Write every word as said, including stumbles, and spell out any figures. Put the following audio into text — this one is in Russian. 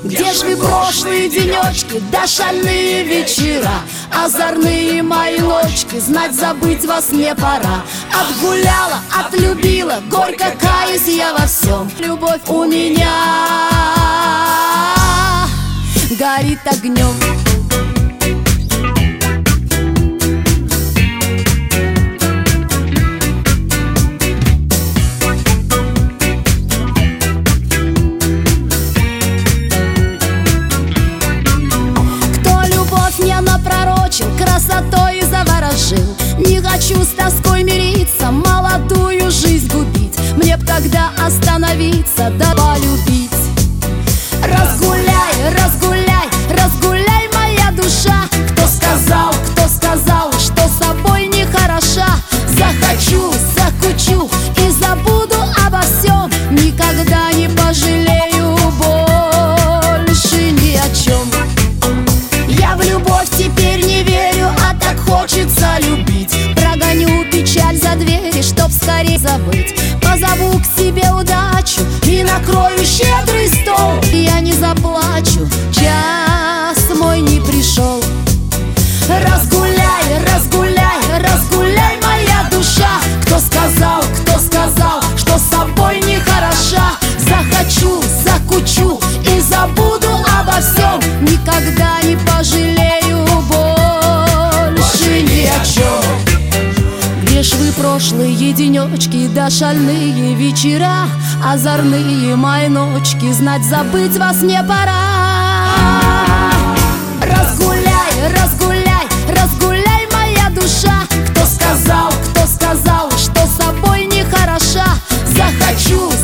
Где ж вы прошлые денечки, да шальные вечера, озорные мои ночки, знать забыть вас не пора. Отгуляла, отлюбила, горько каюсь я во всем. Любовь у меня горит огнем. Красотой заворожил. Не хочу с тоской мириться, молодую жизнь губить. Мне б тогда остановиться, да полюбить. Разгуляй, разгуляй, разгуляй, моя душа. Кто сказал, кто сказал, что собой не хороша? Захочу, закучу и забуду обо всем. Никогда не пожалею больше ни о чем. Я в любовь теперь не верю, а так хочется любить. Прогоню печаль за двери, чтоб скорее забыть. Позову к себе удачу и накрою щедрый стол. Я не заплачу, час мой не пришел. Разгуляй, разгуляй, разгуляй, моя душа. Кто сказал, кто сказал, что собой не хороша? Захочу, закучу и забуду обо всем. Никогда не пожалею больше ни о чем. Где ж вы прошлые денечки, да шальные вечера, озорные мои ночки, знать забыть вас не пора. Разгуляй, разгуляй, разгуляй, моя душа. Кто сказал, кто сказал, что собой не хороша? Захочу,